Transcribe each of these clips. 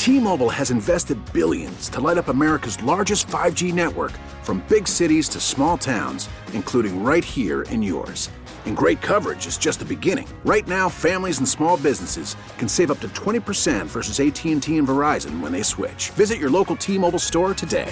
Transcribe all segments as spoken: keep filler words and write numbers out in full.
T-Mobile has invested billions to light up America's largest five G network, from big cities to small towns, including right here in yours. And great coverage is just the beginning. Right now, families and small businesses can save up to twenty percent versus A T and T and Verizon when they switch. Visit your local T-Mobile store today.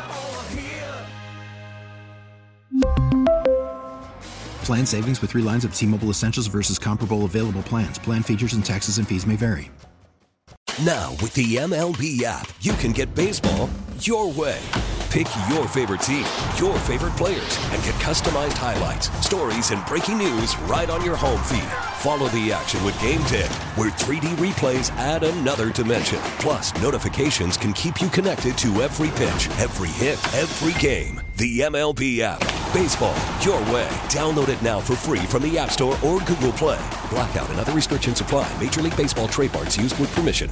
Plan savings with three lines of T-Mobile Essentials versus comparable available plans. Plan features and taxes and fees may vary. Now, with the M L B app, you can get baseball your way. Pick your favorite team, your favorite players, and get customized highlights, stories, and breaking news right on your home feed. Follow the action with Game Day, where three D replays add another dimension. Plus, notifications can keep you connected to every pitch, every hit, every game. The M L B app. Baseball your way. Download it now for free from the App Store or Google Play. Blackout and other restrictions apply. Major League Baseball trademarks used with permission.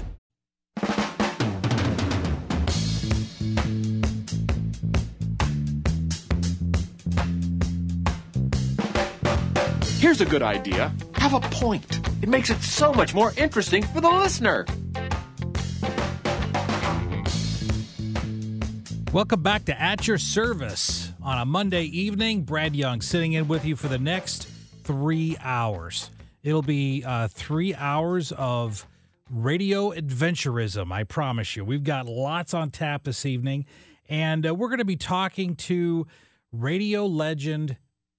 Here's a good idea. Have a point. It makes it so much more interesting for the listener. Welcome back to At Your Service on a Monday evening. Brad Young sitting in with you for the next three hours. It'll be uh, three hours of radio adventurism, I promise you. We've got lots on tap this evening, and uh, we're going to be talking to radio legend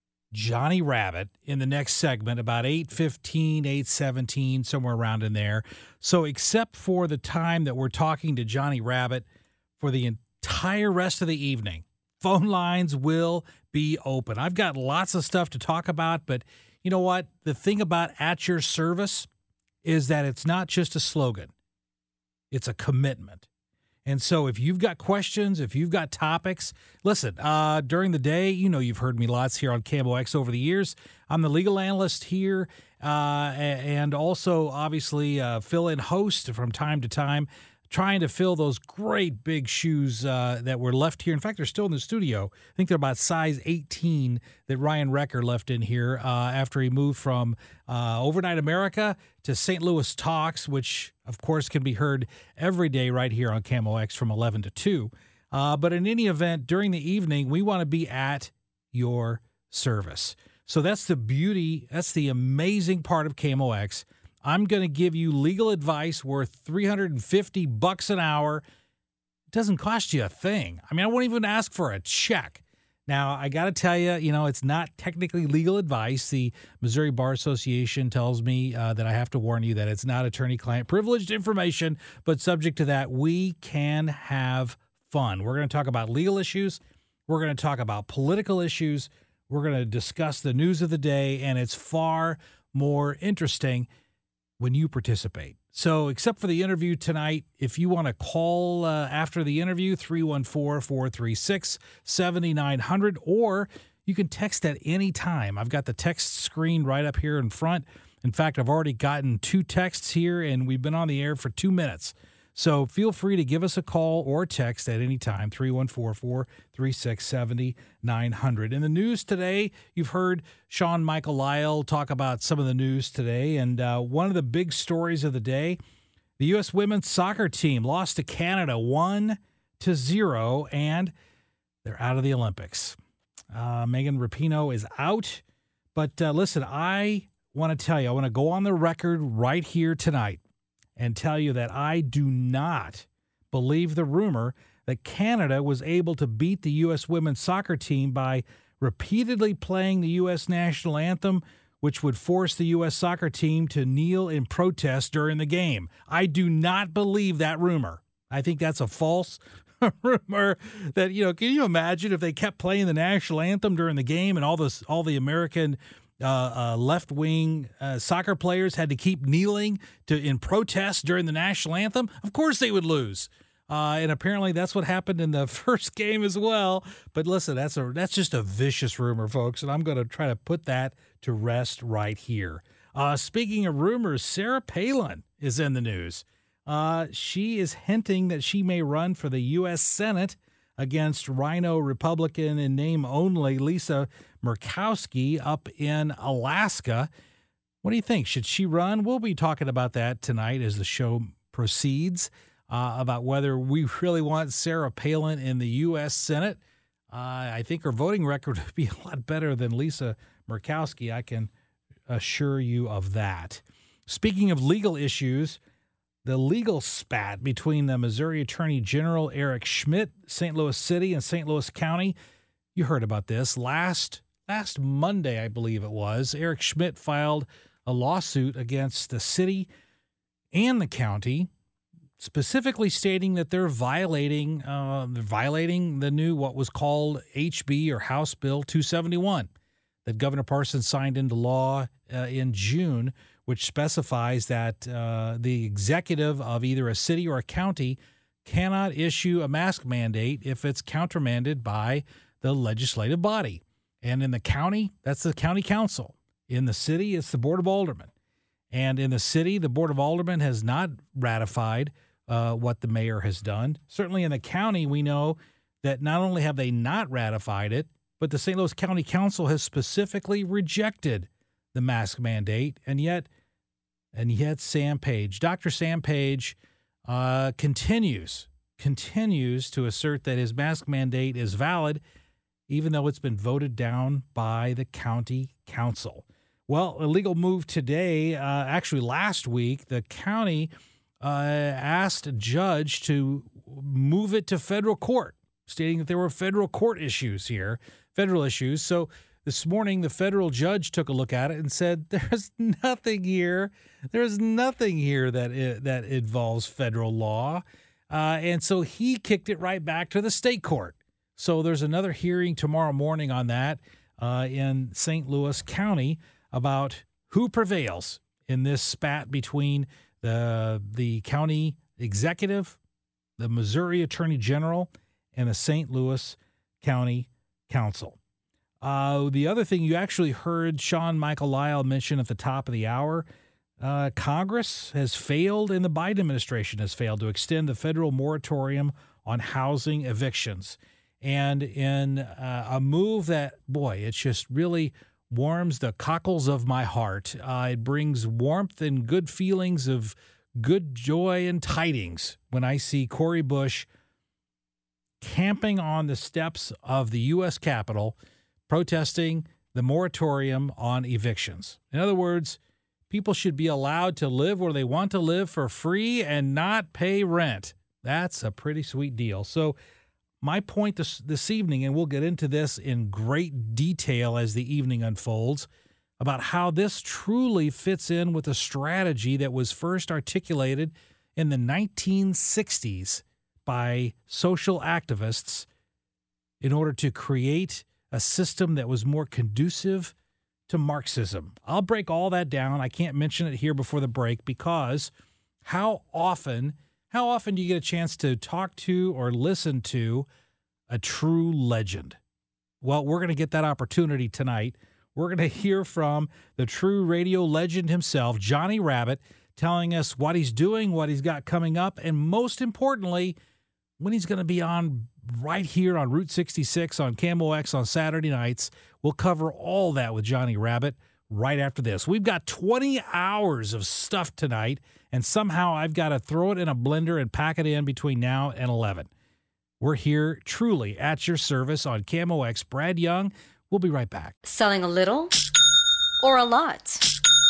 Johnny Rabbit in the next segment, about eight fifteen, eight seventeen, somewhere around in there. So except for the time that we're talking to Johnny Rabbit, for the entire rest of the evening, phone lines will be open. I've got lots of stuff to talk about, but you know what? The thing about At Your Service is that it's not just a slogan. It's a commitment. And so if you've got questions, if you've got topics, listen, uh, during the day, you know, you've heard me lots here on K M O X over the years. I'm the legal analyst here uh, and also obviously uh, fill-in host from time to time, trying to fill those great big shoes uh, that were left here. In fact, they're still in the studio. I think they're about size eighteen that Ryan Recker left in here uh, after he moved from uh, Overnight America to Saint Louis Talks, which, of course, can be heard every day right here on K M O X from eleven to two. Uh, but in any event, during the evening, we want to be at your service. So that's the beauty, that's the amazing part of K M O X. I'm going to give you legal advice worth three hundred fifty bucks an hour. It doesn't cost you a thing. I mean, I won't even ask for a check. Now, I got to tell you, you know, it's not technically legal advice. The Missouri Bar Association tells me uh, that I have to warn you that it's not attorney-client privileged information, but subject to that, we can have fun. We're going to talk about legal issues. We're going to talk about political issues. We're going to discuss the news of the day, and it's far more interesting when you participate. So except for the interview tonight, if you want to call uh, after the interview, three one four, four three six, seven nine zero zero, or you can text at any time. I've got the text screen right up here in front. In fact, I've already gotten two texts here, and we've been on the air for two minutes. So feel free to give us a call or text at any time, three one four, four three six, seven nine zero zero. In the news today, you've heard Sean Michael Lyle talk about some of the news today, and uh, one of the big stories of the day, the U S women's soccer team lost to Canada one to zero, and they're out of the Olympics. Uh, Megan Rapinoe is out, but uh, listen, I want to tell you, I want to go on the record right here tonight and tell you that I do not believe the rumor that Canada was able to beat the U S women's soccer team by repeatedly playing the U S national anthem, which would force the U S soccer team to kneel in protest during the game. I do not believe that rumor. I think that's a false rumor that, you know, can you imagine if they kept playing the national anthem during the game and all this, all the American Uh, uh, left-wing uh, soccer players had to keep kneeling to in protest during the national anthem? Of course they would lose. Uh, and apparently that's what happened in the first game as well. But listen, that's a that's just a vicious rumor, folks, and I'm going to try to put that to rest right here. Uh, speaking of rumors, Sarah Palin is in the news. Uh, she is hinting that she may run for the U S Senate against Rhino Republican in name only Lisa Murkowski up in Alaska. What do you think? Should she run? We'll be talking about that tonight as the show proceeds. uh, about whether we really want Sarah Palin in the U S Senate. Uh, I think her voting record would be a lot better than Lisa Murkowski. I can assure you of that. Speaking of legal issues, the legal spat between the Missouri Attorney General Eric Schmitt, Saint Louis City, and Saint Louis County. You heard about this last last Monday, I believe it was. Eric Schmitt filed a lawsuit against the city and the county, specifically stating that they're violating uh, they're violating the new what was called H B or House Bill two seventy-one that Governor Parson signed into law uh, in June, which specifies that uh, the executive of either a city or a county cannot issue a mask mandate if it's countermanded by the legislative body. And in the county, that's the county council. In the city, it's the Board of Aldermen. And in the city, the Board of Aldermen has not ratified uh, what the mayor has done. Certainly in the county, we know that not only have they not ratified it, but the Saint Louis County Council has specifically rejected the mask mandate. And yet, and yet Sam Page, Doctor Sam Page, uh, continues, continues to assert that his mask mandate is valid, even though it's been voted down by the county council. Well, a legal move today, uh, actually last week, the county uh, asked a judge to move it to federal court, stating that there were federal court issues here, federal issues. So this morning, the federal judge took a look at it and said, there's nothing here. There's nothing here that it, that involves federal law. Uh, and so he kicked it right back to the state court. So there's another hearing tomorrow morning on that uh, in Saint Louis County about who prevails in this spat between the the county executive, the Missouri Attorney General, and the Saint Louis County Council. Uh, the other thing you actually heard Sean Michael Lyle mention at the top of the hour, uh, Congress has failed and the Biden administration has failed to extend the federal moratorium on housing evictions. And in uh, a move that, boy, it just really warms the cockles of my heart. Uh, it brings warmth and good feelings of good joy and tidings when I see Cori Bush camping on the steps of the U S Capitol protesting the moratorium on evictions. In other words, people should be allowed to live where they want to live for free and not pay rent. That's a pretty sweet deal. So my point this, this evening, and we'll get into this in great detail as the evening unfolds, about how this truly fits in with a strategy that was first articulated in the nineteen sixties by social activists in order to create a system that was more conducive to Marxism. I'll break all that down. I can't mention it here before the break because how often... How often do you get a chance to talk to or listen to a true legend? Well, we're going to get that opportunity tonight. We're going to hear from the true radio legend himself, Johnny Rabbit, telling us what he's doing, what he's got coming up, and most importantly, when he's going to be on right here on Route sixty-six on K M O X on Saturday nights. We'll cover all that with Johnny Rabbit right after this. We've got twenty hours of stuff tonight, and somehow I've got to throw it in a blender and pack it in between now and eleven. We're here truly at your service on K M O X. Brad Young, we'll be right back. Selling a little or a lot?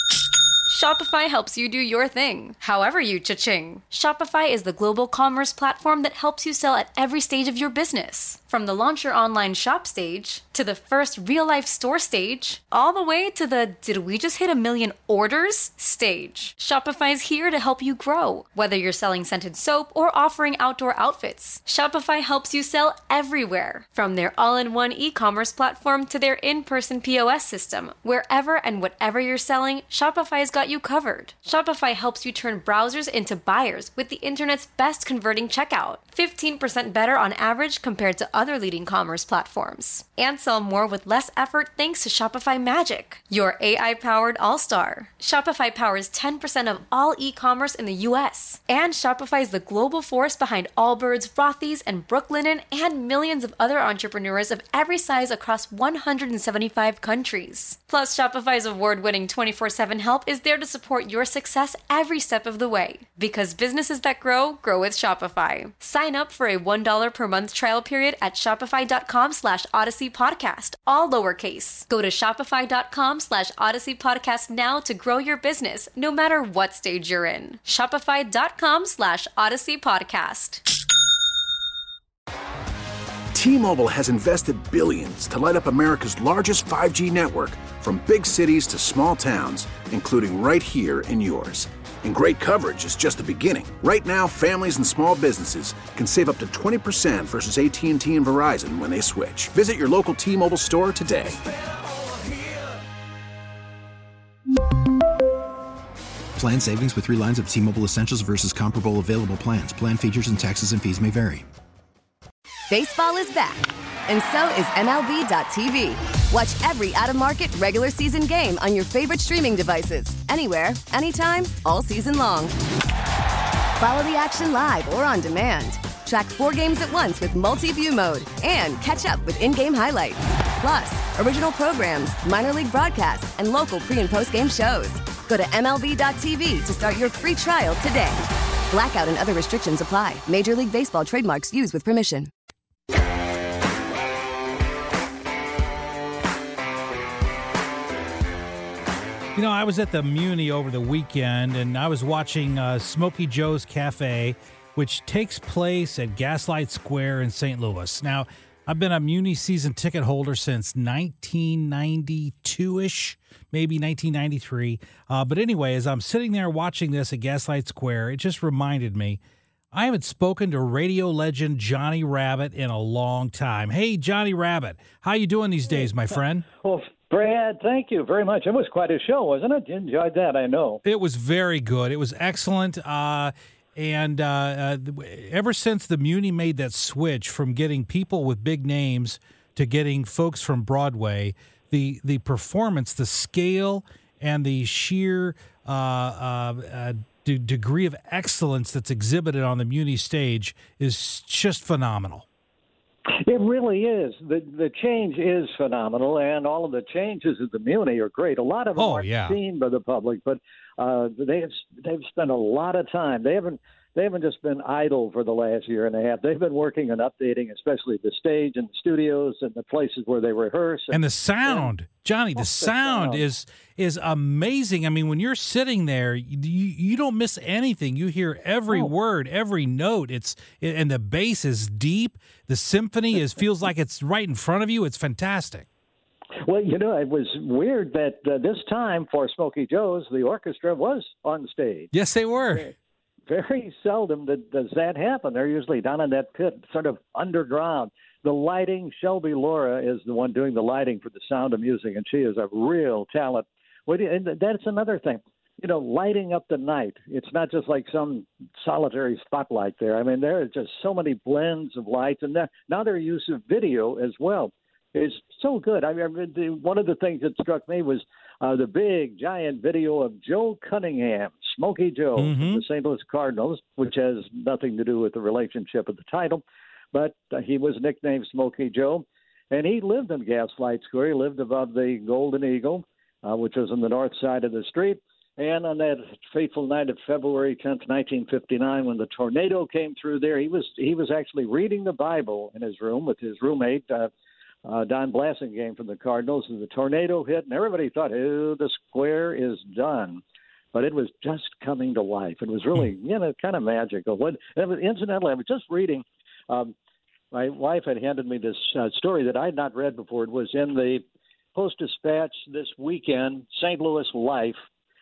Shopify helps you do your thing, however you cha-ching. Shopify is the global commerce platform that helps you sell at every stage of your business. From the launch your online shop stage, to the first real-life store stage, all the way to the did we just hit a million orders stage. Shopify is here to help you grow. Whether you're selling scented soap or offering outdoor outfits, Shopify helps you sell everywhere. From their all-in-one e-commerce platform to their in-person P O S system, wherever and whatever you're selling, Shopify's got you covered. Shopify helps you turn browsers into buyers with the internet's best converting checkout. fifteen percent better on average compared to other leading commerce platforms. And sell more with less effort thanks to Shopify Magic, your A I-powered all-star. Shopify powers ten percent of all e-commerce in the U S. And Shopify is the global force behind Allbirds, Rothy's, and Brooklinen, and millions of other entrepreneurs of every size across one hundred seventy-five countries. Plus, Shopify's award-winning twenty-four seven help is there there to support your success every step of the way. Because businesses that grow, grow with Shopify. Sign up for a one dollar per month trial period at shopify.com slash Odyssey Podcast, all lowercase. Go to shopify.com slash Odyssey Podcast now to grow your business, no matter what stage you're in. Shopify.com slash Odyssey Podcast. T-Mobile has invested billions to light up America's largest five G network, from big cities to small towns, including right here in yours. And great coverage is just the beginning. Right now, families and small businesses can save up to twenty percent versus A T and T and Verizon when they switch. Visit your local T-Mobile store today. Plan savings with three lines of T-Mobile Essentials versus comparable available plans. Plan features and taxes and fees may vary. Baseball is back, and so is M L B dot T V. Watch every out-of-market regular season game on your favorite streaming devices, anywhere, anytime, all season long. Follow the action live or on demand. Track four games at once with multi-view mode and catch up with in-game highlights. Plus, original programs, minor league broadcasts, and local pre- and post-game shows. Go to M L B dot T V to start your free trial today. Blackout and other restrictions apply. Major League Baseball trademarks used with permission. You know, I was at the Muni over the weekend, and I was watching uh, Smokey Joe's Cafe, which takes place at Gaslight Square in Saint Louis. Now, I've been a Muni season ticket holder since nineteen ninety-two-ish, maybe nineteen ninety-three. Uh, but anyway, as I'm sitting there watching this at Gaslight Square, it just reminded me, I haven't spoken to radio legend Johnny Rabbit in a long time. Hey, Johnny Rabbit, how you doing these days, my friend? Well, Brad, thank you very much. It was quite a show, wasn't it? You enjoyed that, I know. It was very good. It was excellent. Uh, and uh, uh, ever since the Muni made that switch from getting people with big names to getting folks from Broadway, the the performance, the scale, and the sheer uh, uh, uh, d- degree of excellence that's exhibited on the Muni stage is just phenomenal. It really is. The the change is phenomenal, and all of the changes at the Muni are great. A lot of them oh, aren't yeah. seen by the public, but uh, they've they've spent a lot of time. They haven't they haven't just been idle for the last year and a half. They've been working on updating, especially the stage and the studios and the places where they rehearse. And, and the sound, and, Johnny, the, oh, sound, the sound is is amazing. I mean, when you're sitting there, you you don't miss anything. You hear every oh. word, every note. It's and the bass is deep. The symphony is feels like it's right in front of you. It's fantastic. Well, you know, it was weird that uh, this time for Smokey Joe's, the orchestra was on stage. Yes, they were. Very seldom does that happen. They're usually down in that pit, sort of underground. The lighting, Shelby Laura is the one doing the lighting for The Sound of Music, and she is a real talent. And that's another thing. You know, lighting up the night. It's not just like some solitary spotlight there. I mean, there are just so many blends of lights, and now their use of video as well is so good. I mean, the, one of the things that struck me was uh, the big, giant video of Joe Cunningham, Smokey Joe, mm-hmm. from the Saint Louis Cardinals, which has nothing to do with the relationship of the title, but uh, he was nicknamed Smokey Joe, and he lived in Gaslight Square. He lived above the Golden Eagle, uh, which was on the north side of the street. And on that fateful night of February tenth, nineteen fifty-nine, when the tornado came through there, he was he was actually reading the Bible in his room with his roommate, uh, uh, Don Blasingame from the Cardinals, and the tornado hit, and everybody thought, oh, the square is done. But it was just coming to life. It was really, you know, kind of magical. What, was, incidentally, I was just reading, um, my wife had handed me this uh, story that I had not read before. It was in the Post-Dispatch this weekend, Saint Louis Life.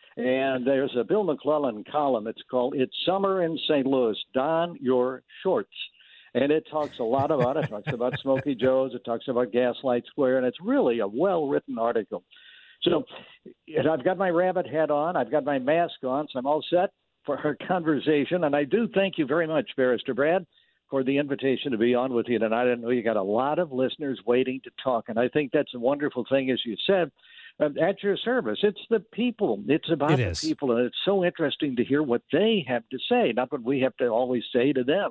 And there's a Bill McClellan column. It's called It's Summer in Saint Louis. Don your shorts. And it talks a lot about it. It talks about Smokey Joe's. It talks about Gaslight Square. And it's really a well-written article. So and I've got my rabbit hat on. I've got my mask on. So I'm all set for our conversation. And I do thank you very much, Barrister Brad, for the invitation to be on with you tonight. I know you got a lot of listeners waiting to talk. And I think that's a wonderful thing, as you said. At your service. It's the people. It's about it the is. people, and it's so interesting to hear what they have to say, not what we have to always say to them.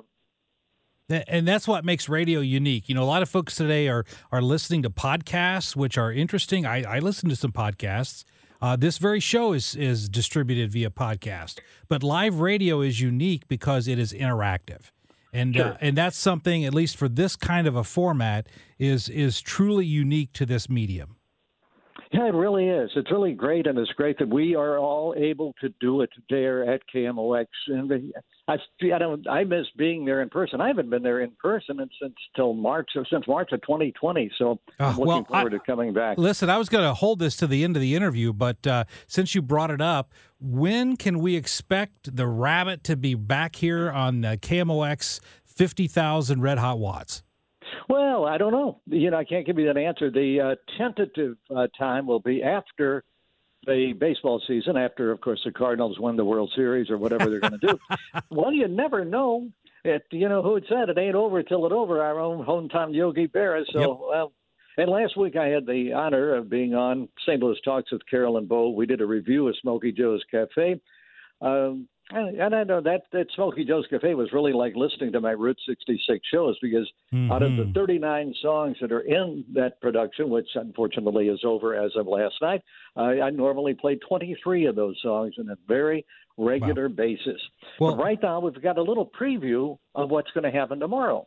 And that's what makes radio unique. You know, a lot of folks today are are listening to podcasts, which are interesting. I, I listen to some podcasts. Uh, this very show is is distributed via podcast, but live radio is unique because it is interactive. And Sure. uh, and that's something, at least for this kind of a format, is is truly unique to this medium. Yeah, it really is. It's really great, and it's great that we are all able to do it there at K M O X. And I, I don't, I miss being there in person. I haven't been there in person since till March, or since March of twenty twenty. So I'm Uh, looking well, forward I- to coming back. Listen, I was going to hold this to the end of the interview, but uh, since you brought it up, when can we expect the Rabbit to be back here on uh, K M O X fifty thousand Red Hot Watts? Well, I don't know. You know, I can't give you that answer. The uh, tentative uh, time will be after the baseball season, after, of course, the Cardinals win the World Series or whatever they're going to do. Well, you never know. It, you know, who had said it ain't over till it over, our own hometown Yogi Berra. So, Yep. well, and last week I had the honor of being on Saint Louis Talks with Carol and Bo. We did a review of Smokey Joe's Cafe. Um, and, and I know that, that Smokey Joe's Cafe was really like listening to my Route sixty-six shows, because Mm-hmm. out of the thirty-nine songs that are in that production, which unfortunately is over as of last night, uh, I normally play twenty-three of those songs on a very regular basis. Well- but right now we've got a little preview of what's going to happen tomorrow.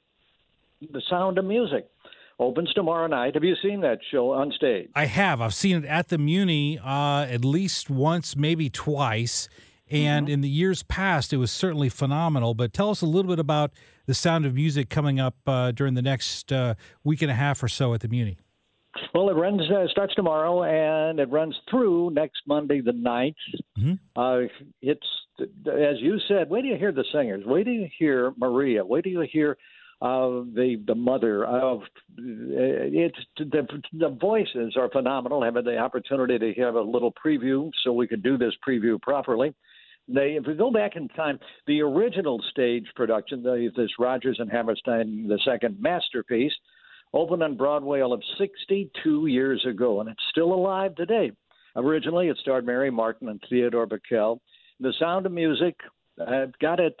The Sound of Music opens tomorrow night. Have you seen that show on stage? I have. I've seen it at the Muni uh, at least once, maybe twice. And Mm-hmm. in the years past, it was certainly phenomenal. But tell us a little bit about the Sound of Music coming up uh, during the next uh, week and a half or so at the Muni. Well, it runs uh, starts tomorrow, and it runs through next Monday the ninth. Mm-hmm. Uh, it's, as you said, wait till you hear the singers. Wait till you hear Maria. Wait till you hear uh, the the mother of it's the the voices are phenomenal. Having the opportunity to have a little preview, so we could do this preview properly. They, if we go back in time, the original stage production, the, this Rodgers and Hammerstein the second masterpiece, opened on Broadway all of sixty-two years ago, and it's still alive today. Originally, it starred Mary Martin and Theodore Bickel. The Sound of Music uh, got it.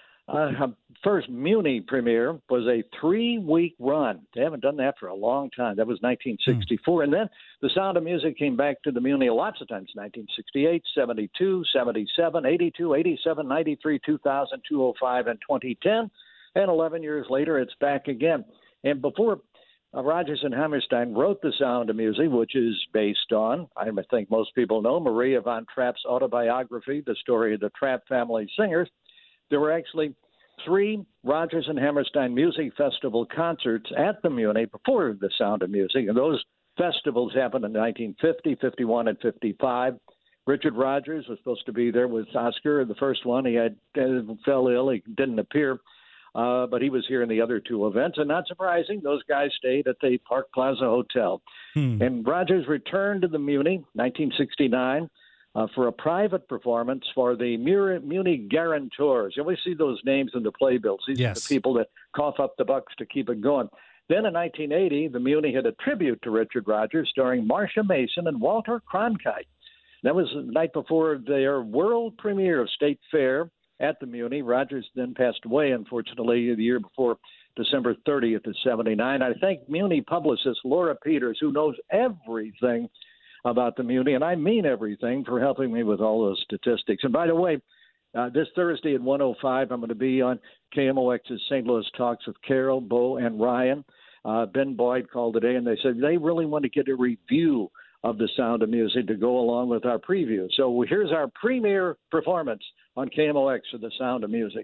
Uh, first Muni premiere was a three-week run. They haven't done that for a long time. That was nineteen sixty-four. Mm. And then The Sound of Music came back to the Muni lots of times, nineteen sixty-eight, seventy-two, seventy-seven, eighty-two, eighty-seven, ninety-three, two thousand, two thousand five, and twenty ten. And eleven years later, it's back again. And before uh, Rodgers and Hammerstein wrote The Sound of Music, which is based on, I think most people know, Maria von Trapp's autobiography, the story of the Trapp family singers, there were actually three Rodgers and Hammerstein Music Festival concerts at the Muni before The Sound of Music, and those festivals happened in nineteen fifty, fifty-one, and fifty-five. Richard Rodgers was supposed to be there with Oscar. The first one, he had uh, fell ill, he didn't appear, uh, but he was here in the other two events. And not surprising, those guys stayed at the Park Plaza Hotel. Hmm. And Rodgers returned to the Muni, nineteen sixty-nine. Uh, for a private performance for the Muni Guarantors. You always see those names in the playbills. These yes. are the people that cough up the bucks to keep it going. Then in nineteen eighty, the Muni had a tribute to Richard Rodgers starring Marcia Mason and Walter Cronkite. That was the night before their world premiere of State Fair at the Muni. Rodgers then passed away, unfortunately, the year before, December thirtieth of seventy-nine. I thank Muni publicist Laura Peters, who knows everything about the Muni, and I mean everything, for helping me with all those statistics. And by the way, uh, this Thursday at one oh five, I'm going to be on K M O X's Saint Louis Talks with Carol, Bo, and Ryan. Uh, Ben Boyd called today, and they said they really want to get a review of The Sound of Music to go along with our preview. So here's our premiere performance on K M O X for The Sound of Music.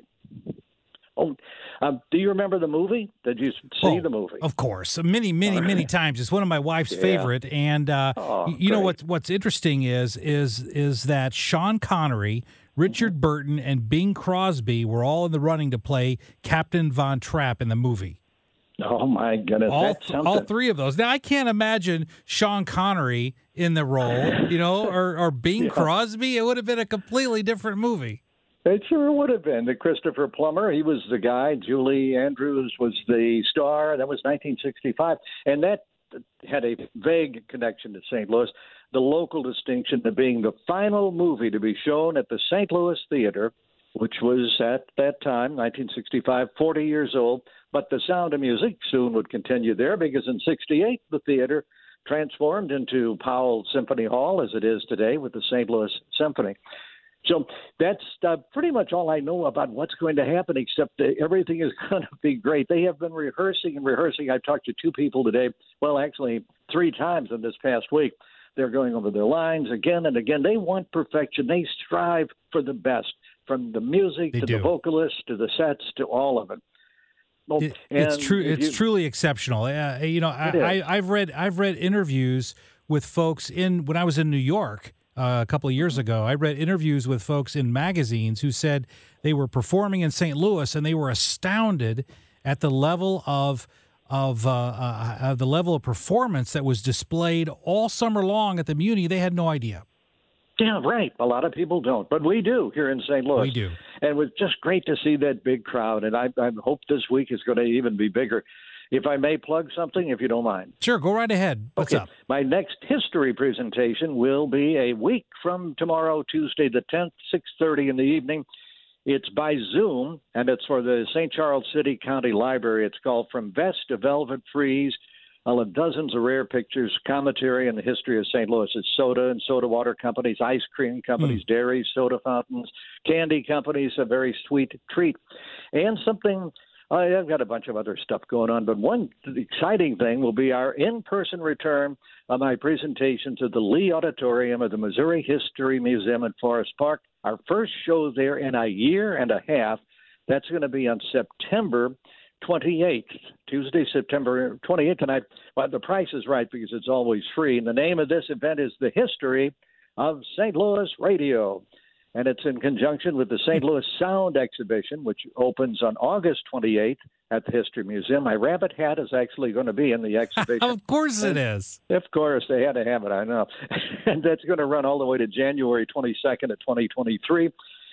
Oh, um, do you remember the movie? Did you see oh, the movie? Of course, many, many, right. many times. It's one of my wife's yeah. favorite. And uh, oh, you great. know what? What's interesting is is is that Sean Connery, Richard mm-hmm. Burton, and Bing Crosby were all in the running to play Captain Von Trapp in the movie. Oh my goodness! All, That's something. all three of those. Now I can't imagine Sean Connery in the role, you know, or or Bing yeah. Crosby. It would have been a completely different movie. It sure would have been. The Christopher Plummer, he was the guy. Julie Andrews was the star. That was nineteen sixty-five. And that had a vague connection to Saint Louis. The local distinction of being the final movie to be shown at the Saint Louis Theater, which was at that time, nineteen sixty-five, forty years old. But The Sound of Music soon would continue there, because in sixty-eight, the theater transformed into Powell Symphony Hall as it is today with the Saint Louis Symphony. So that's uh, pretty much all I know about what's going to happen, except that everything is going to be great. They have been rehearsing and rehearsing. I've talked to two people today, well, actually three times in this past week. They're going over their lines again and again. They want perfection. They strive for the best, from the music they to do. the vocalists to the sets to all of it. Well, it it's true. It's you, truly exceptional. Uh, you know, I, I, I've read I've read interviews with folks in when I was in New York. Uh, a couple of years ago, I read interviews with folks in magazines who said they were performing in Saint Louis and they were astounded at the level of of uh, uh, uh, the level of performance that was displayed all summer long at the Muni. They had no idea. Yeah, right. A lot of people don't, but we do here in Saint Louis. We do. And it was just great to see that big crowd, and I, I hope this week is going to even be bigger. If I may plug something, if you don't mind. Sure, go right ahead. What's okay. up? My next history presentation will be a week from tomorrow, Tuesday the tenth, six thirty in the evening. It's by Zoom, and it's for the Saint Charles City County Library. It's called From Vest to Velvet Frieze. I'll have dozens of rare pictures, commentary on the history of Saint Louis's soda and soda water companies, ice cream companies, mm. dairies, soda fountains, candy companies, a very sweet treat, and something – I've got a bunch of other stuff going on, but one exciting thing will be our in-person return of my presentation to the Lee Auditorium of the Missouri History Museum in Forest Park. Our first show there in a year and a half. That's going to be on September twenty-eighth, Tuesday, September twenty-eighth. And I, well, the price is right because it's always free. And the name of this event is The History of Saint Louis Radio. And it's in conjunction with the Saint Louis Sound Exhibition, which opens on August twenty-eighth at the History Museum. My rabbit hat is actually going to be in the exhibition. Of course and, it is. Of course, they had to have it, I know. And that's going to run all the way to January twenty-second of twenty twenty-three.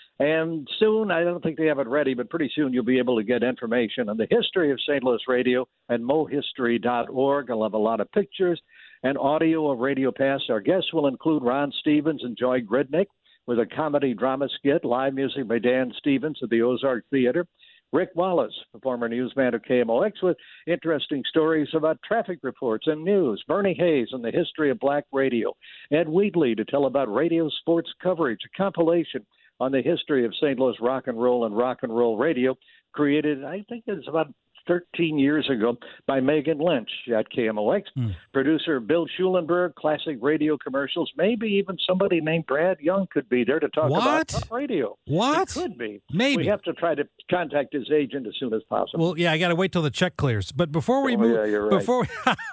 And soon, I don't think they have it ready, but pretty soon you'll be able to get information on the history of Saint Louis Radio at mo history dot org. I'll have a lot of pictures and audio of Radio Pass. Our guests will include Ron Stevens and Joy Gridnick, with a comedy drama skit, live music by Dan Stevens of the Ozark Theater. Rick Wallace, the former newsman of K M O X, with interesting stories about traffic reports and news. Bernie Hayes on the history of black radio. Ed Wheatley to tell about radio sports coverage, a compilation on the history of Saint Louis rock and roll and rock and roll radio, created, I think it's about thirteen years ago by Megan Lynch at K M O X. Mm. Producer Bill Schulenberg, classic radio commercials. Maybe even somebody named Brad Young could be there to talk what? about talk radio. What? It could be. Maybe. We have to try to contact his agent as soon as possible. Well, yeah, I got to wait till the check clears. But before we oh, move, yeah, you're right. before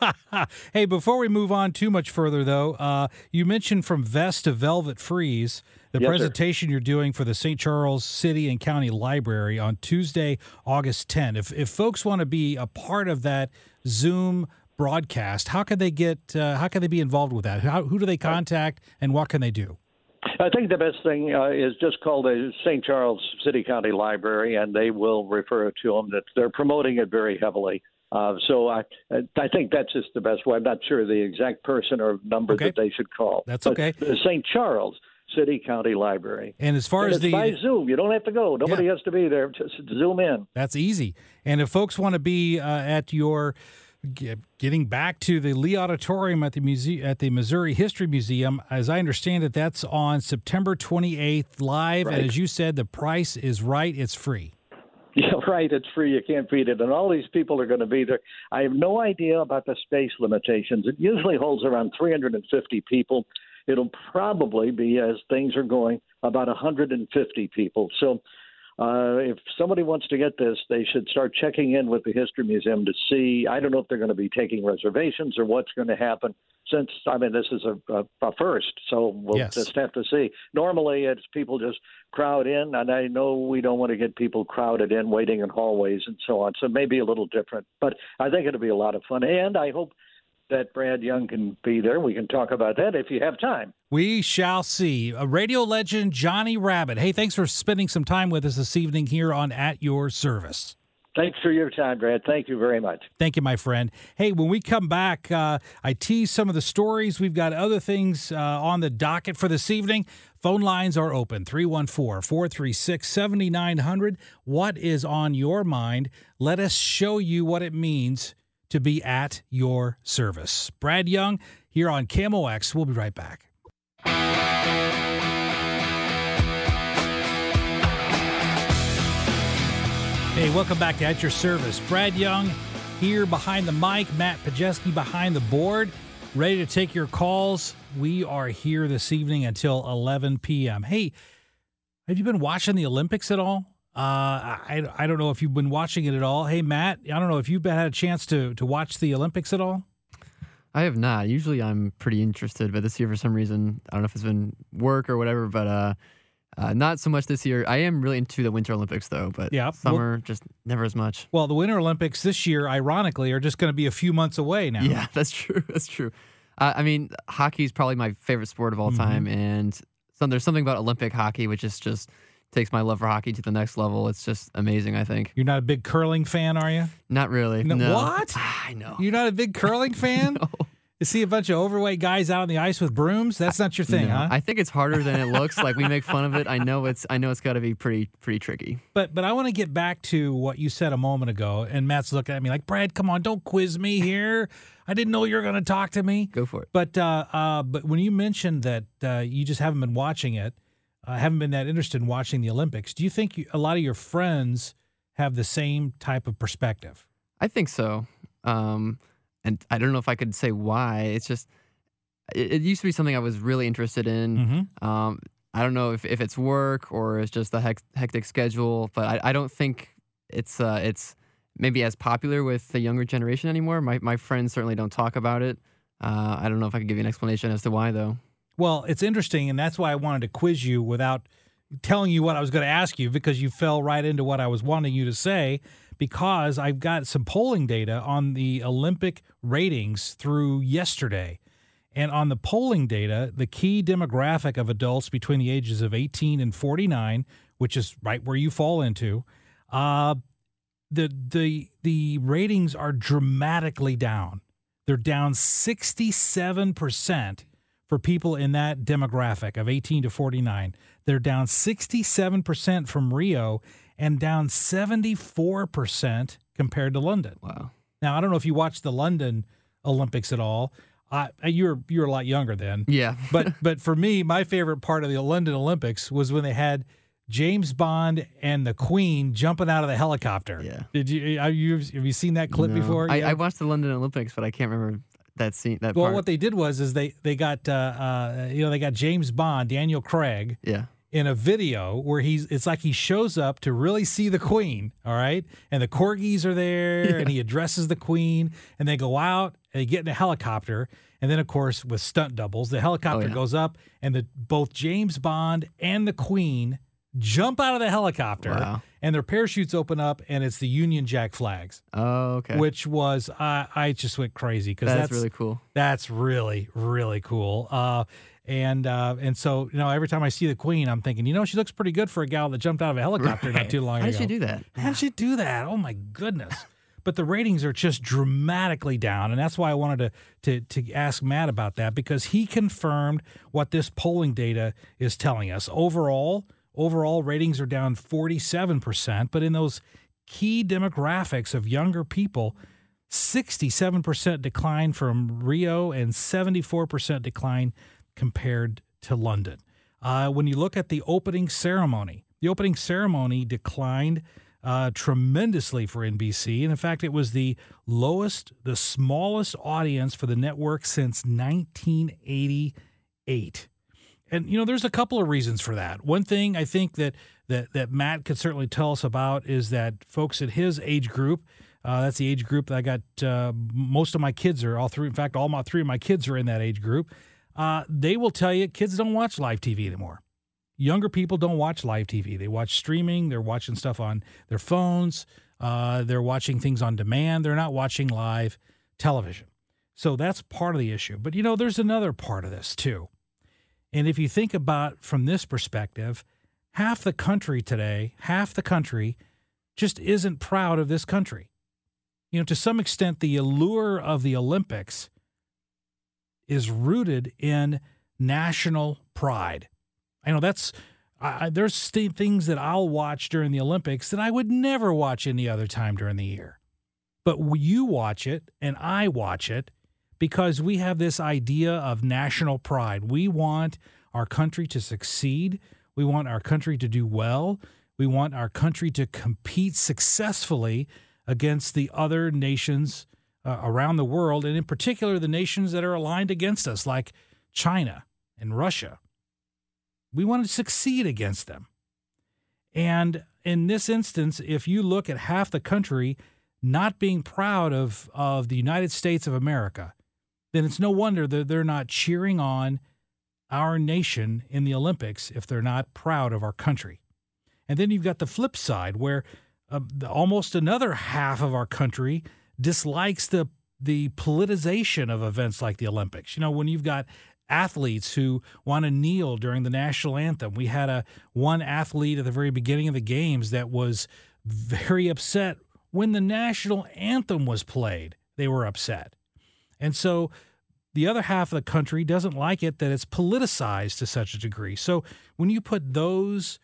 hey, before we move on too much further, though, uh, you mentioned From Vest to Velvet Frieze, the yes, presentation sir. you're doing for the Saint Charles City and County Library on Tuesday, August tenth. If if folks want to be a part of that Zoom broadcast, how can they get? Uh, how can they be involved with that? How, who do they contact, and what can they do? I think the best thing uh, is just call the Saint Charles City County Library, and they will refer to them. That they're promoting it very heavily. Uh, so I I think that's just the best way. I'm not sure the exact person or number okay. that they should call. That's but okay. The Saint Charles City County Library. And as far and as it's the by Zoom, you don't have to go. Nobody yeah. has to be there. Just Zoom in. That's easy. And if folks want to be uh, at your getting back to the Lee Auditorium at the muse- at the Missouri History Museum, as I understand it, that's on September twenty-eighth live. Right. And as you said, the price is right. It's free. Yeah, right. It's free. You can't beat it. And all these people are going to be there. I have no idea about the space limitations. It usually holds around three hundred fifty people. It'll probably be, as things are going, about one hundred fifty people. So uh, if somebody wants to get this, they should start checking in with the History Museum to see. I don't know if they're going to be taking reservations or what's going to happen since, I mean, this is a, a, a first. So we'll yes. just have to see. Normally, it's people just crowd in, and I know we don't want to get people crowded in waiting in hallways and so on. So maybe a little different. But I think it'll be a lot of fun. And I hope that Brad Young can be there. We can talk about that if you have time. We shall see. A radio legend, Johnny Rabbit. Hey, thanks for spending some time with us this evening here on At Your Service. Thanks for your time, Brad. Thank you very much. Thank you, my friend. Hey, when we come back, uh, I tease some of the stories. We've got other things uh, on the docket for this evening. Phone lines are open, three one four, four three six, seven nine zero zero. What is on your mind? Let us show you what it means to be at your service. Brad Young here on K M O X. We'll be right back. Hey, welcome back to At Your Service. Brad Young here behind the mic, Matt Pajeski behind the board, ready to take your calls. We are here this evening until eleven p.m. Hey, have you been watching the Olympics at all? Uh, I, I don't know if you've been watching it at all. Hey, Matt, I don't know if you've had a chance to, to watch the Olympics at all? I have not. Usually I'm pretty interested, but this year for some reason, I don't know if it's been work or whatever, but uh, uh, not so much this year. I am really into the Winter Olympics, though, but yeah, summer, well, just never as much. Well, the Winter Olympics this year, ironically, are just going to be a few months away now. Yeah, that's true. That's true. Uh, I mean, hockey is probably my favorite sport of all Mm-hmm. time, and some, there's something about Olympic hockey which is just takes my love for hockey to the next level. It's just amazing, I think. You're not a big curling fan, are you? Not really. No, No. what? I know. You're not a big curling fan? No. You see a bunch of overweight guys out on the ice with brooms? That's not your thing, No. huh? I think it's harder than it looks. Like, we make fun of it. I know it's I know it's got to be pretty pretty tricky. But but I want to get back to what you said a moment ago, and Matt's looking at me like, Brad, come on, don't quiz me here. I didn't know you were going to talk to me. Go for it. But uh, uh, but when you mentioned that uh, you just haven't been watching it, uh, haven't been that interested in watching the Olympics, do you think you, a lot of your friends have the same type of perspective? I think so. Um, and I don't know if I could say why. It's just, it, it used to be something I was really interested in. Mm-hmm. Um, I don't know if, if it's work or it's just a hec- hectic schedule, but I, I don't think it's uh, it's maybe as popular with the younger generation anymore. My my friends certainly don't talk about it. Uh, I don't know if I could give you an explanation as to why, though. Well, it's interesting, and that's why I wanted to quiz you without telling you what I was going to ask you, because you fell right into what I was wanting you to say, because I've got some polling data on the Olympic ratings through yesterday. And on the polling data, the key demographic of adults between the ages of eighteen and forty-nine, which is right where you fall into, uh, the the the ratings are dramatically down. They're down sixty-seven percent for people in that demographic of eighteen to forty-nine. They're down sixty-seven percent from Rio and down seventy-four percent compared to London. Wow. Now, I don't know if you watched the London Olympics at all. Uh, you're you're a lot younger then. Yeah. but but for me, my favorite part of the London Olympics was when they had James Bond and the Queen jumping out of the helicopter. Yeah. Did you have you, have you seen that clip No. before? I, Yeah. I watched the London Olympics, but I can't remember that scene. That Well, part. what they did was is they they got uh, uh, you know they got James Bond, Daniel Craig, Yeah. in a video where he's it's like he shows up to really see the Queen, all right? And the corgis are there, Yeah. and he addresses the Queen, and they go out and they get in a helicopter, and then of course with stunt doubles, the helicopter Oh, yeah. goes up, and the both James Bond and the Queen jump out of the helicopter, Wow. and their parachutes open up, and it's the Union Jack flags. Oh, okay. Which was I I just went crazy because that's, that's really cool. that's really, really cool. Uh, and uh, and so, you know, every time I see the Queen, I'm thinking, you know, she looks pretty good for a gal that jumped out of a helicopter not Right. too long How ago. did she do that? How did she do that? Oh, my goodness. But the ratings are just dramatically down, and that's why I wanted to, to, to ask Matt about that, because he confirmed what this polling data is telling us. Overall, overall ratings are down forty-seven percent, but in those key demographics of younger people, sixty-seven percent decline from Rio and seventy-four percent decline compared to London. Uh, when you look at the opening ceremony, the opening ceremony declined uh, tremendously for N B C. And in fact, it was the lowest, the smallest audience for the network since nineteen eighty-eight. And, you know, there's a couple of reasons for that. One thing I think that that that Matt could certainly tell us about is that folks at his age group, uh, that's the age group that I got, uh, most of my kids are, all three, in fact, all my three of my kids are in that age group. Uh, they will tell you kids don't watch live T V anymore. Younger people don't watch live T V. They watch streaming. They're watching stuff on their phones. Uh, they're watching things on demand. They're not watching live television. So that's part of the issue. But, you know, there's another part of this, too. And if you think about from this perspective, half the country today, half the country just isn't proud of this country. You know, to some extent, the allure of the Olympics is rooted in national pride. I know that's I, there's st- things that I'll watch during the Olympics that I would never watch any other time during the year. But you watch it and I watch it because we have this idea of national pride. We want our country to succeed. We want our country to do well. We want our country to compete successfully against the other nations uh, around the world, and in particular the nations that are aligned against us, like China and Russia. We want to succeed against them. And in this instance, if you look at half the country not being proud of, of the United States of America, then it's no wonder that they're not cheering on our nation in the Olympics if they're not proud of our country. And then you've got the flip side where uh, the, almost another half of our country dislikes the the politicization of events like the Olympics. You know, when you've got athletes who want to kneel during the national anthem. We had a one athlete at the very beginning of the games that was very upset when the national anthem was played. They were upset. And so the other half of the country doesn't like it that it's politicized to such a degree. So when you put those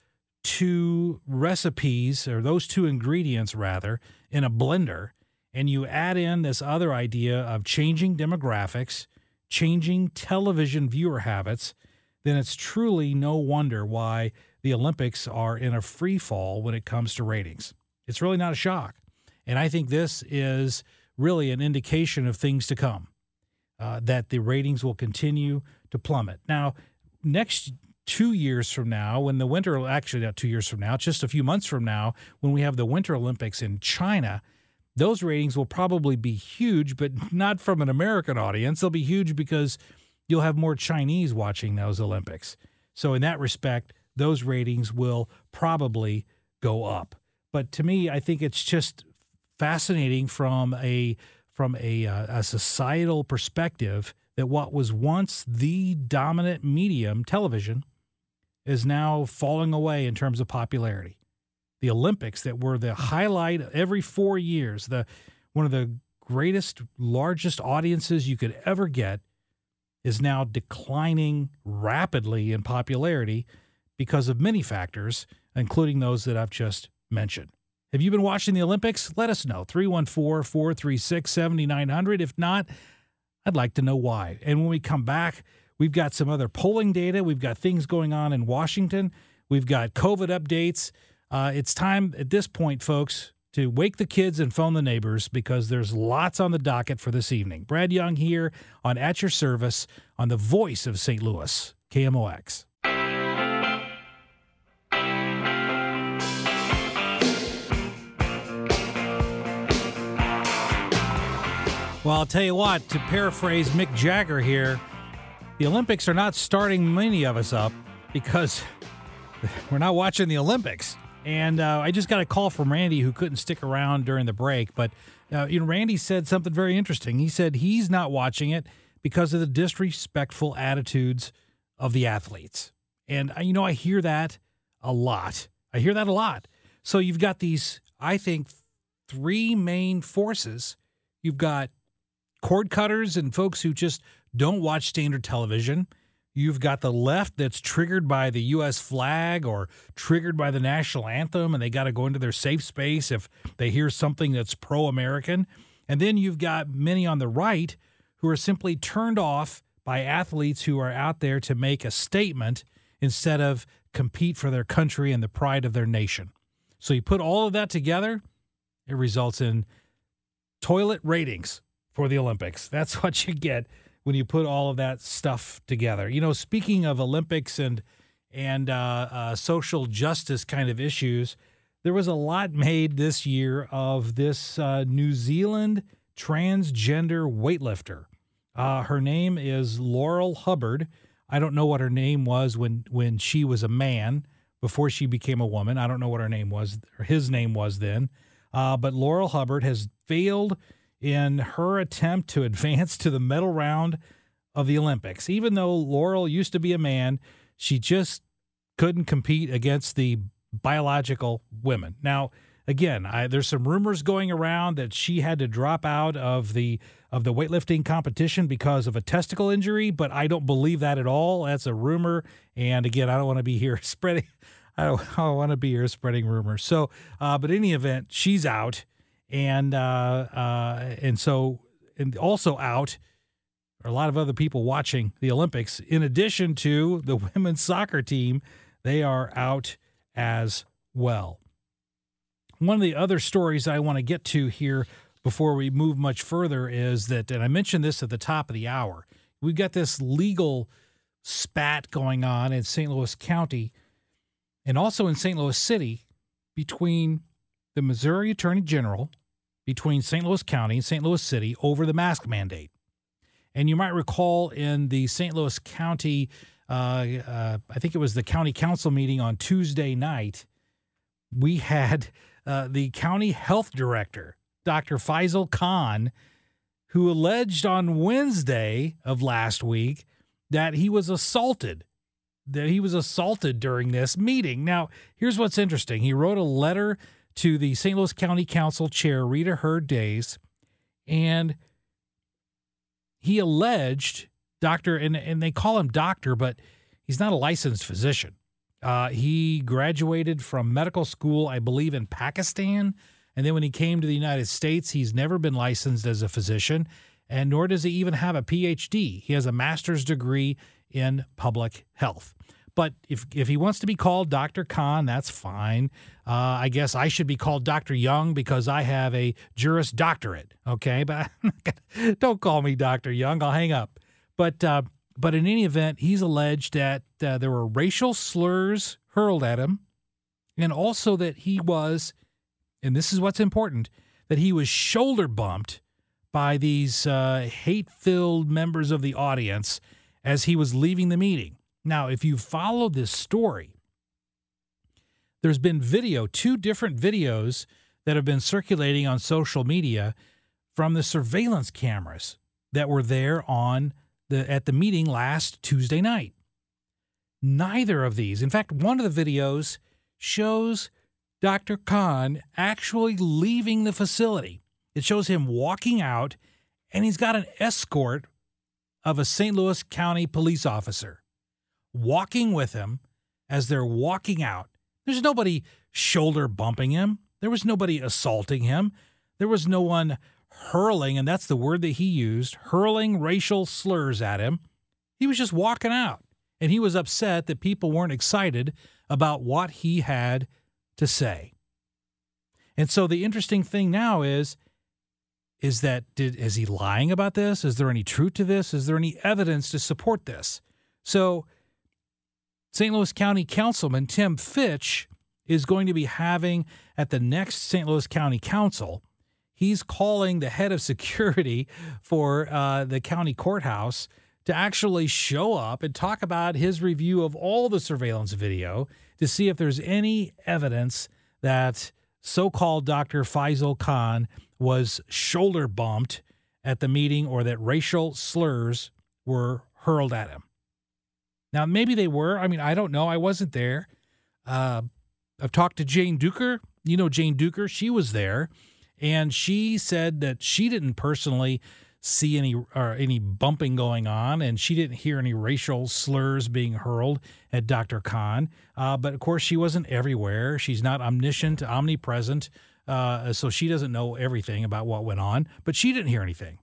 two recipes, or those two ingredients rather, in a blender, and you add in this other idea of changing demographics, changing television viewer habits, then it's truly no wonder why the Olympics are in a free fall when it comes to ratings. It's really not a shock. And I think this is really an indication of things to come, uh, that the ratings will continue to plummet. Now, next two years from now, when the winter, actually not two years from now, just a few months from now, when we have the Winter Olympics in China, those ratings will probably be huge, but not from an American audience. They'll be huge because you'll have more Chinese watching those Olympics. So in that respect, those ratings will probably go up. But to me, I think it's just fascinating from a from a, uh, a societal perspective that what was once the dominant medium, television, is now falling away in terms of popularity. The Olympics that were the highlight every four years, the one of the greatest, largest audiences you could ever get, is now declining rapidly in popularity because of many factors, including those that I've just mentioned. Have you been watching the Olympics? Let us know. three one four, four three six, seven nine zero zero. If not, I'd like to know why. And when we come back, we've got some other polling data. We've got things going on in Washington. We've got COVID updates. Uh, it's time at this point, folks, to wake the kids and phone the neighbors because there's lots on the docket for this evening. Brad Young here on At Your Service on the voice of Saint Louis, K M O X. Well, I'll tell you what, to paraphrase Mick Jagger here, the Olympics are not starting many of us up because we're not watching the Olympics. And uh, I just got a call from Randy, who couldn't stick around during the break. But uh, you know, Randy said something very interesting. He said he's not watching it because of the disrespectful attitudes of the athletes. And, uh, you know, I hear that a lot. I hear that a lot. So you've got these, I think, three main forces. You've got cord cutters and folks who just don't watch standard television. You've got the left that's triggered by the U S flag or triggered by the national anthem, and they got to go into their safe space if they hear something that's pro-American. And then you've got many on the right who are simply turned off by athletes who are out there to make a statement instead of compete for their country and the pride of their nation. So you put all of that together, it results in toilet ratings for the Olympics. That's what you get when you put all of that stuff together. You know, speaking of Olympics and and uh, uh, social justice kind of issues, there was a lot made this year of this uh, New Zealand transgender weightlifter. Uh, her name is Laurel Hubbard. I don't know what her name was when, when she was a man, before she became a woman. I don't know what her name was, or his name was then. Uh, but Laurel Hubbard has failed in her attempt to advance to the medal round of the Olympics. Even though Laurel used to be a man, she just couldn't compete against the biological women. Now, again, I, there's some rumors going around that she had to drop out of the of the weightlifting competition because of a testicle injury, but I don't believe that at all. That's a rumor, and again, I don't want to be here spreading. I don't, I don't want to be here spreading rumors. So, uh, but in any event, she's out. And uh, uh, and so and also out are a lot of other people watching the Olympics. In addition to the women's soccer team, they are out as well. One of the other stories I want to get to here before we move much further is that, and I mentioned this at the top of the hour, we've got this legal spat going on in Saint Louis County and also in Saint Louis City between the Missouri Attorney General, between Saint Louis County and Saint Louis City over the mask mandate. And you might recall in the Saint Louis County, uh, uh, I think it was the county council meeting on Tuesday night, we had uh, the county health director, Doctor Faisal Khan, who alleged on Wednesday of last week that he was assaulted, that he was assaulted during this meeting. Now, here's what's interesting. He wrote a letter to the Saint Louis County Council Chair, Rita Hurd Days, and he alleged, doctor, and, and they call him doctor, but he's not a licensed physician. Uh, he graduated from medical school, I believe, in Pakistan, and then when he came to the United States, he's never been licensed as a physician, and nor does he even have a P H D. He has a master's degree in public health. But if if he wants to be called Doctor Khan, that's fine. Uh, I guess I should be called Doctor Young because I have a Juris Doctorate, okay? But don't call me Doctor Young. I'll hang up. But uh, but in any event, he's alleged that uh, there were racial slurs hurled at him, and also that he was, and this is what's important, that he was shoulder bumped by these uh, hate-filled members of the audience as he was leaving the meeting. Now, if you follow this story, there's been video, two different videos that have been circulating on social media from the surveillance cameras that were there on the at the meeting last Tuesday night. Neither of these, in fact, one of the videos shows Doctor Khan actually leaving the facility. It shows him walking out, and he's got an escort of a Saint Louis County police officer walking with him as they're walking out. There's nobody shoulder bumping him. There was nobody assaulting him. There was no one hurling, and that's the word that he used, hurling racial slurs at him. He was just walking out, and he was upset that people weren't excited about what he had to say. And so the interesting thing now is, is that, did, is he lying about this? Is there any truth to this? Is there any evidence to support this? So Saint Louis County Councilman Tim Fitch is going to be having at the next Saint Louis County Council, he's calling the head of security for uh, the county courthouse to actually show up and talk about his review of all the surveillance video to see if there's any evidence that so-called Doctor Faisal Khan was shoulder bumped at the meeting or that racial slurs were hurled at him. Now, maybe they were. I mean, I don't know. I wasn't there. Uh, I've talked to Jane Duker. You know Jane Duker. She was there, and she said that she didn't personally see any or any bumping going on, and she didn't hear any racial slurs being hurled at Doctor Khan. Uh, but, of course, she wasn't everywhere. She's not omniscient, omnipresent, uh, so she doesn't know everything about what went on. But she didn't hear anything.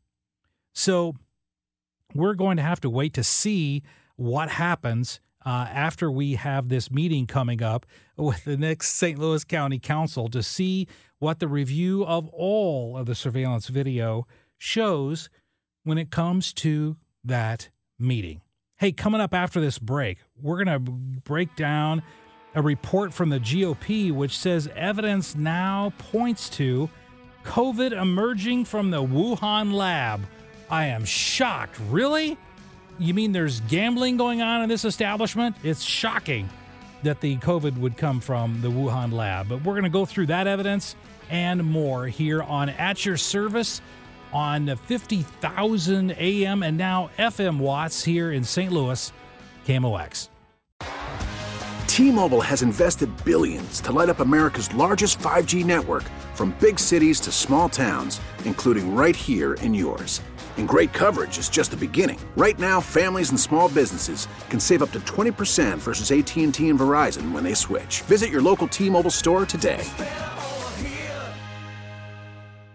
So we're going to have to wait to see what happens uh, after we have this meeting coming up with the next Saint Louis County Council to see what the review of all of the surveillance video shows when it comes to that meeting. Hey, coming up after this break, we're going to break down a report from the G O P which says evidence now points to COVID emerging from the Wuhan lab. I am shocked. Really? You mean there's gambling going on in this establishment? It's shocking that the COVID would come from the Wuhan lab. But we're going to go through that evidence and more here on At Your Service on fifty thousand A M and now F M watts here in Saint Louis, K M O X. T-Mobile has invested billions to light up America's largest five G network, from big cities to small towns, including right here in yours. And great coverage is just the beginning. Right now, families and small businesses can save up to twenty percent versus A T and T and Verizon when they switch. Visit your local T-Mobile store today.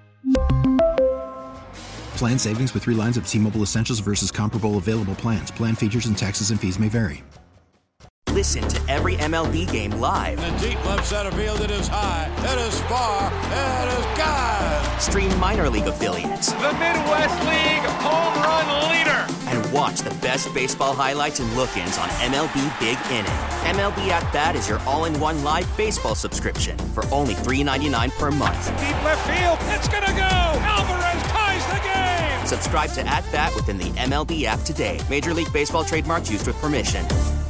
Plan savings with three lines of T-Mobile Essentials versus comparable available plans. Plan features and taxes and fees may vary. Listen to every M L B game live. In the deep left center field, it is high, it is far, it is gone. Stream minor league affiliates. The Midwest League home run leader. And watch the best baseball highlights and look-ins on M L B Big Inning. M L B At Bat is your all-in-one live baseball subscription for only three dollars and ninety-nine cents per month. Deep left field, it's gonna go. Alvarez ties the game. Subscribe to At Bat within the M L B app today. Major League Baseball trademarks used with permission.